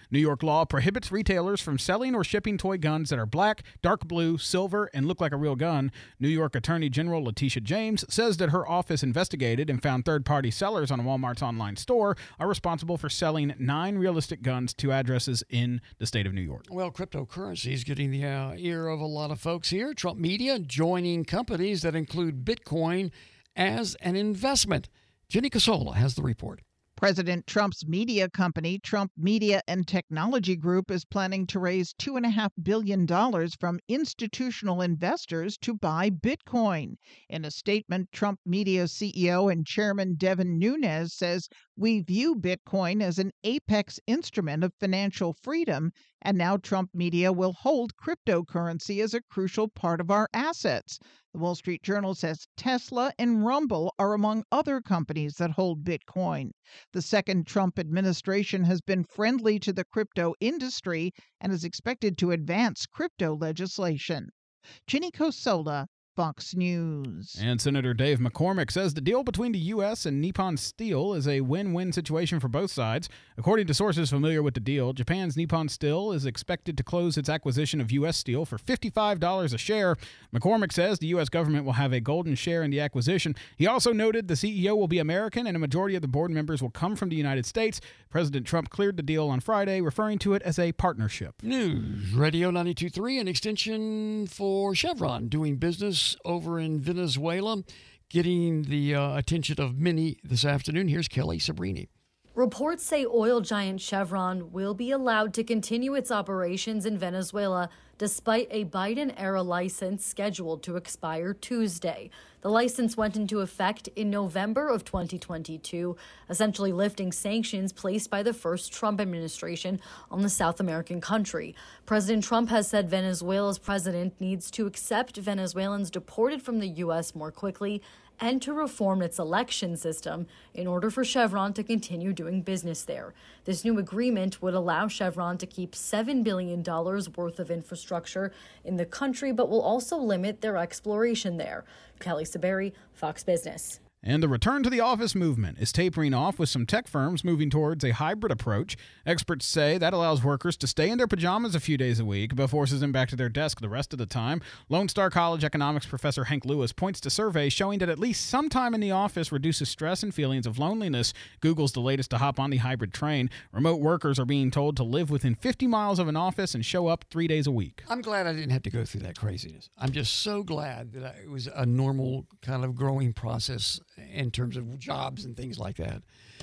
New York law prohibits retailers from selling or shipping toy guns that are black, dark blue, silver, and look like a real gun. New York Attorney General Letitia James says that her office investigated and found third-party sellers on Walmart's online store are responsible for selling nine realistic guns to addresses in the state of New York. Well, cryptocurrency is getting the uh, ear of a lot of folks here. Trump Media joining companies that include Bitcoin as an investment. Jenny Casola has the report. President Trump's media company, Trump Media and Technology Group, is planning to raise two point five billion dollars from institutional investors to buy Bitcoin. In a statement, Trump Media C E O and Chairman Devin Nunes says, "We view Bitcoin as an apex instrument of financial freedom, and now Trump Media will hold cryptocurrency as a crucial part of our assets." The Wall Street Journal says Tesla and Rumble are among other companies that hold Bitcoin. The second Trump administration has been friendly to the crypto industry and is expected to advance crypto legislation. Ginny Cosola, Fox News. And Senator Dave McCormick says the deal between the U S and Nippon Steel is a win-win situation for both sides. According to sources familiar with the deal, Japan's Nippon Steel is expected to close its acquisition of U S Steel for fifty-five dollars a share. McCormick says the U S government will have a golden share in the acquisition. He also noted the C E O will be American and a majority of the board members will come from the United States. President Trump cleared the deal on Friday, referring to it as a partnership. News Radio ninety-two point three, an extension for Chevron doing business over in Venezuela, getting the uh, attention of many this afternoon. Here's Kelly Sabrini. Reports say oil giant Chevron will be allowed to continue its operations in Venezuela despite a Biden-era license scheduled to expire Tuesday. The license went into effect in November of twenty twenty-two, essentially lifting sanctions placed by the first Trump administration on the South American country. President Trump has said Venezuela's president needs to accept Venezuelans deported from the U S more quickly and to reform its election system in order for Chevron to continue doing business there. This new agreement would allow Chevron to keep seven billion dollars worth of infrastructure in the country, but will also limit their exploration there. Kelly Saberi, Fox Business. And the return to the office movement is tapering off, with some tech firms moving towards a hybrid approach. Experts say that allows workers to stay in their pajamas a few days a week, but forces them back to their desk the rest of the time. Lone Star College economics professor Hank Lewis points to surveys showing that at least some time in the office reduces stress and feelings of loneliness. Google's the latest to hop on the hybrid train. Remote workers are being told to live within fifty miles of an office and show up three days a week. I'm glad I didn't have to go through that craziness. I'm just so glad that I, it was a normal kind of growing process in terms of jobs and things like that.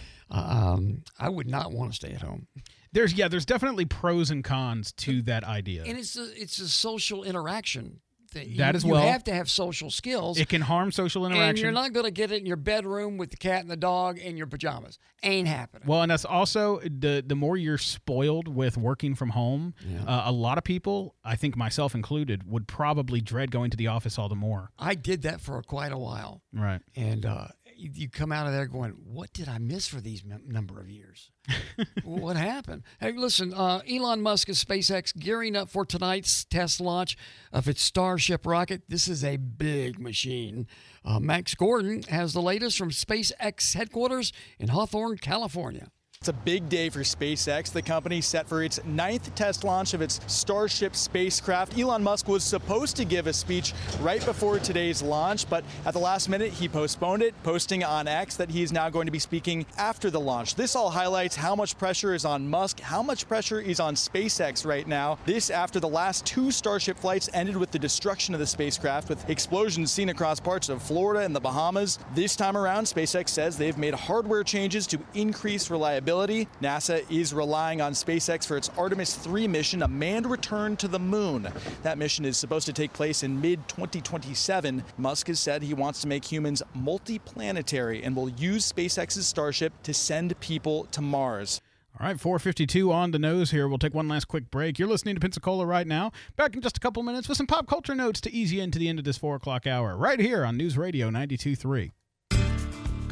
Um, I would not want to stay at home. There's yeah, there's definitely pros and cons to that idea. And it's a, it's a social interaction thing. That you, as well. You have to have social skills. It can harm social interaction. And you're not going to get it in your bedroom with the cat and the dog in your pajamas. Ain't happening. Well, and that's also the the more you're spoiled with working from home, yeah. uh, a lot of people, I think myself included, would probably dread going to the office all the more. I did that for quite a while. Right. And uh, you, you come out of there going, what did I miss for these m- number of years? What happened? Hey, listen, uh, Elon Musk and SpaceX gearing up for tonight's test launch of its Starship rocket. This is a big machine. Uh, Max Gordon has the latest from SpaceX headquarters in Hawthorne, California. It's a big day for SpaceX. The company set for its ninth test launch of its Starship spacecraft. Elon Musk was supposed to give a speech right before today's launch, but at the last minute, he postponed it, posting on X that he is now going to be speaking after the launch. This all highlights how much pressure is on Musk, how much pressure is on SpaceX right now. This after the last two Starship flights ended with the destruction of the spacecraft, with explosions seen across parts of Florida and the Bahamas. This time around, SpaceX says they've made hardware changes to increase reliability. NASA is relying on SpaceX for its Artemis three mission, a manned return to the moon. That mission is supposed to take place in mid twenty twenty-seven. Musk has said he wants to make humans multiplanetary and will use SpaceX's Starship to send people to Mars. All right, four fifty-two on the nose here. We'll take one last quick break. You're listening to Pensacola right now. Back in just a couple minutes with some pop culture notes to ease you into the end of this four o'clock hour, right here on News Radio ninety-two point three.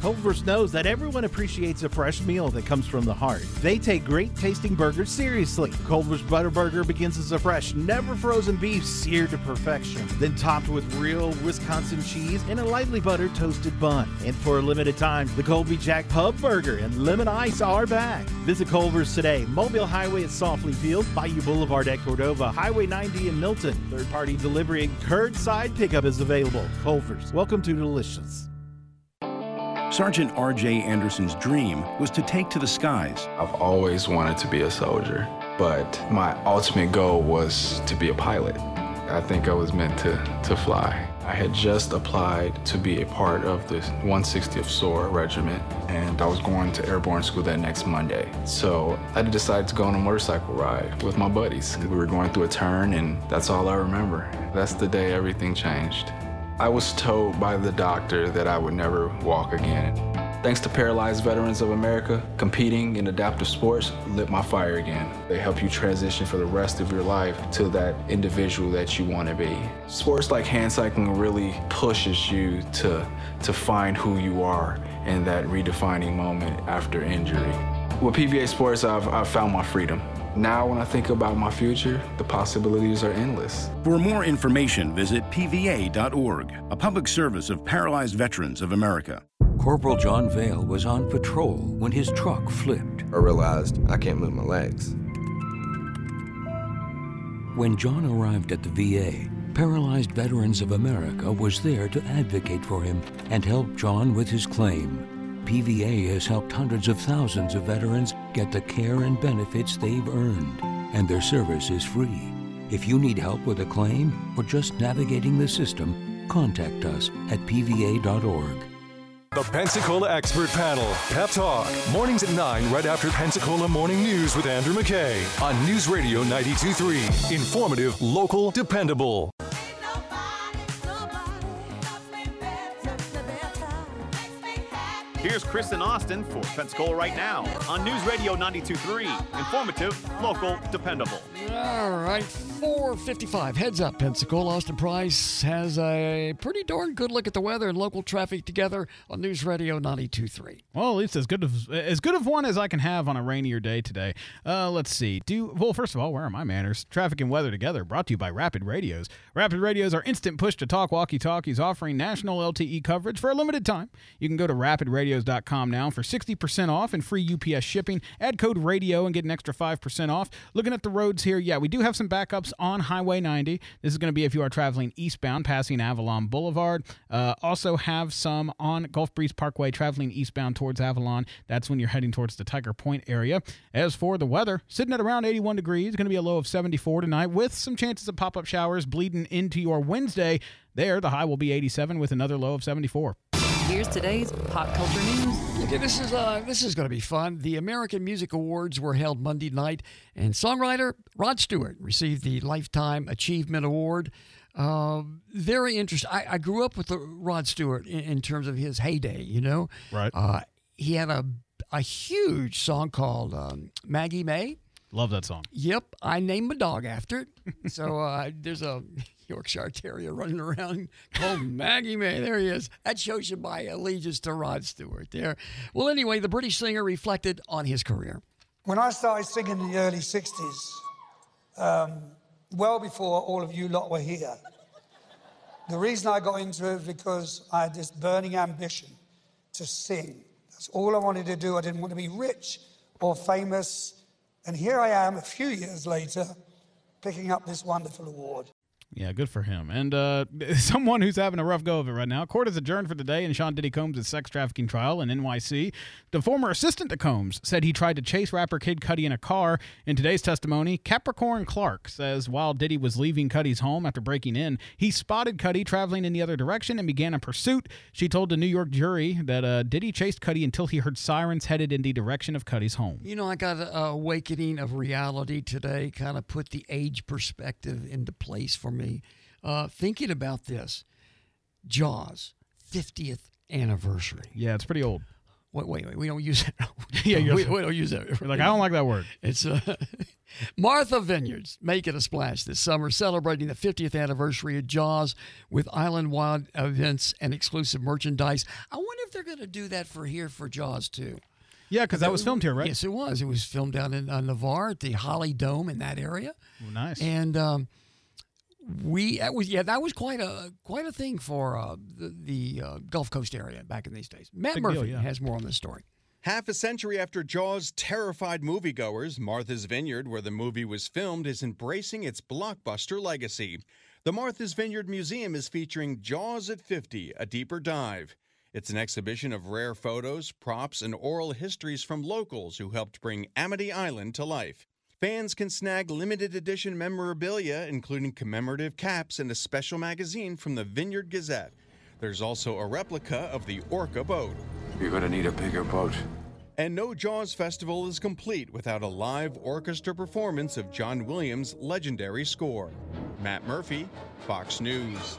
Culver's knows that everyone appreciates a fresh meal that comes from the heart. They take great tasting burgers seriously. Culver's Butter Burger begins as a fresh, never frozen beef seared to perfection, then topped with real Wisconsin cheese and a lightly buttered toasted bun. And for a limited time, the Colby Jack Pub Burger and lemon ice are back. Visit Culver's today. Mobile Highway at Softly Field, Bayou Boulevard at Cordova, Highway ninety in Milton. Third-party delivery and curbside pickup is available. Culver's. Welcome to Delicious. Sergeant R J Anderson's dream was to take to the skies. I've always wanted to be a soldier, but my ultimate goal was to be a pilot. I think I was meant to, to fly. I had just applied to be a part of the one sixtieth S O A Regiment, and I was going to airborne school that next Monday. So I decided to go on a motorcycle ride with my buddies. We were going through a turn, and that's all I remember. That's the day everything changed. I was told by the doctor that I would never walk again. Thanks to Paralyzed Veterans of America, competing in adaptive sports lit my fire again. They help you transition for the rest of your life to that individual that you want to be. Sports like hand cycling really pushes you to, to find who you are in that redefining moment after injury. With P V A Sports, I've, I've found my freedom. Now when I think about my future, the possibilities are endless. For more information, visit P V A dot org, a public service of Paralyzed Veterans of America. Corporal John Vale was on patrol when his truck flipped. I realized I can't move my legs. When John arrived at the V A, Paralyzed Veterans of America was there to advocate for him and help John with his claim. P V A has helped hundreds of thousands of veterans get the care and benefits they've earned, and their service is free. If you need help with a claim or just navigating the system, contact us at P V A dot org. The Pensacola Expert Panel, Pep Talk, mornings at nine right after Pensacola Morning News with Andrew McKay on News Radio ninety-two point three. Informative, local, dependable. Here's Chris and Austin for Pensacola Right Now on News Radio ninety-two point three. Informative, local, dependable. All right, four fifty-five. Heads up, Pensacola. Austin Price has a pretty darn good look at the weather and local traffic together on News Radio ninety-two point three. Well, at least as good of as good of one as I can have on a rainier day today. Uh, let's see. Do well. First of all, where are my manners? Traffic and weather together. Brought to you by Rapid Radios. Rapid Radios are instant push-to-talk walkie-talkies offering national L T E coverage for a limited time. You can go to rapid radios dot com now for sixty percent off and free U P S shipping. Add code radio and get an extra five percent off. Looking at the roads here, yeah, we do have some backups on Highway ninety. This is going to be if you are traveling eastbound, passing Avalon Boulevard. Uh, also have some on Gulf Breeze Parkway, traveling eastbound towards Avalon. That's when you're heading towards the Tiger Point area. As for the weather, sitting at around eighty-one degrees, going to be a low of seventy-four tonight with some chances of pop-up showers bleeding into your Wednesday. There, the high will be eighty-seven with another low of seventy-four. Here's today's pop culture news. Okay, this is uh, this is going to be fun. The American Music Awards were held Monday night, and songwriter Rod Stewart received the Lifetime Achievement Award. Uh, very interesting. I, I grew up with the Rod Stewart in, in terms of his heyday. You know, right? Uh, he had a a huge song called um, Maggie May. Love that song. Yep, I named my dog after it. So uh, there's a Yorkshire Terrier running around called Maggie May. There he is. That shows you my allegiance to Rod Stewart there. Well, anyway, the British singer reflected on his career. When I started singing in the early sixties, um, well before all of you lot were here, the reason I got into it was because I had this burning ambition to sing. That's all I wanted to do. I didn't want to be rich or famous. And here I am, a few years later, picking up this wonderful award. Yeah, good for him. And uh, someone who's having a rough go of it right now. Court is adjourned for the day in Sean Diddy Combs' sex trafficking trial in N Y C. The former assistant to Combs said he tried to chase rapper Kid Cudi in a car. In today's testimony, Capricorn Clark says while Diddy was leaving Cudi's home after breaking in, he spotted Cudi traveling in the other direction and began a pursuit. She told the New York jury that uh, Diddy chased Cudi until he heard sirens headed in the direction of Cudi's home. You know, I got an awakening of reality today, kind of put the age perspective into place for me. Uh, thinking about this, Jaws, fiftieth anniversary. Yeah, it's pretty old. Wait, wait, wait. We don't use it. yeah, we, we don't use it. You're like, I don't like that word. It's uh, Martha Vineyards making a splash this summer, celebrating the fiftieth anniversary of Jaws with island-wide events and exclusive merchandise. I wonder if they're going to do that for here for Jaws, too. Yeah, because that was filmed here, right? Yes, it was. It was filmed down in uh, Navarre at the Holly Dome in that area. Oh, nice. And um, we, that was, yeah, that was quite a quite a thing for uh, the, the uh, Gulf Coast area back in these days. Matt Big Murphy deal, yeah. has more on this story. Half a century after Jaws terrified moviegoers, Martha's Vineyard, where the movie was filmed, is embracing its blockbuster legacy. The Martha's Vineyard Museum is featuring Jaws at fifty, A Deeper Dive. It's an exhibition of rare photos, props, and oral histories from locals who helped bring Amity Island to life. Fans can snag limited edition memorabilia, including commemorative caps and a special magazine from the Vineyard Gazette. There's also a replica of the Orca boat. You're going to need a bigger boat. And no Jaws festival is complete without a live orchestra performance of John Williams' legendary score. Matt Murphy, Fox News.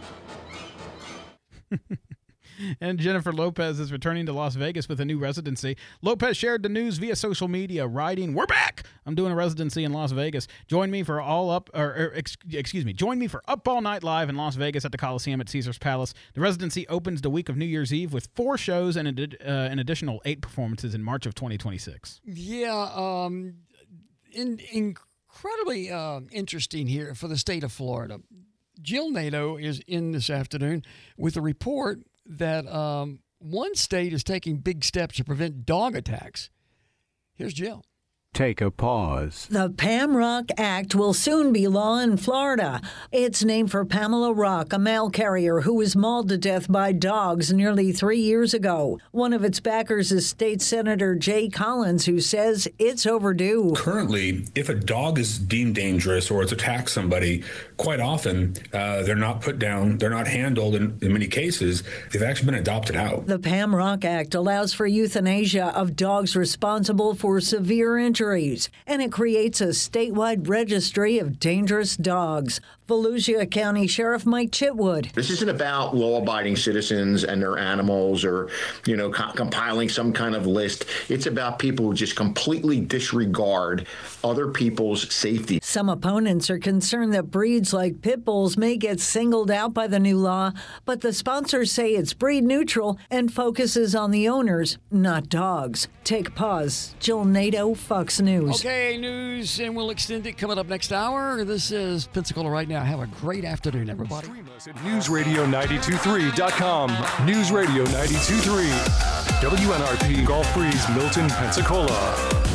And Jennifer Lopez is returning to Las Vegas with a new residency. Lopez shared the news via social media, writing, "We're back! I'm doing a residency in Las Vegas. Join me for all up, or, or ex, excuse me, join me for Up All Night Live in Las Vegas at the Coliseum at Caesars Palace. The residency opens the week of New Year's Eve with four shows and uh, an additional eight performances in March of twenty twenty-six. Yeah, um, in, incredibly uh, interesting here for the state of Florida. Jill Nato is in this afternoon with a report that um, one state is taking big steps to prevent dog attacks. Here's Jill. Take a pause. The Pam Rock Act will soon be law in Florida. It's named for Pamela Rock, a mail carrier who was mauled to death by dogs nearly three years ago. One of its backers is State Senator Jay Collins, who says it's overdue. Currently, if a dog is deemed dangerous or it's attacked somebody, quite often uh, they're not put down, they're not handled. In, in many cases, they've actually been adopted out. The Pam Rock Act allows for euthanasia of dogs responsible for severe injuries, and it creates a statewide registry of dangerous dogs. Volusia County Sheriff Mike Chitwood. This isn't about law-abiding citizens and their animals or, you know, co- compiling some kind of list. It's about people who just completely disregard other people's safety. Some opponents are concerned that breeds like pit bulls may get singled out by the new law, but the sponsors say it's breed neutral and focuses on the owners, not dogs. Take pause. Jill Nato, Fox News. Okay, news, and we'll extend it coming up next hour. This is Pensacola Right Now. Have a great afternoon, everybody. News Radio nine two three dot com. News Radio nine two three. W N R P Gulf Breeze, Milton, Pensacola.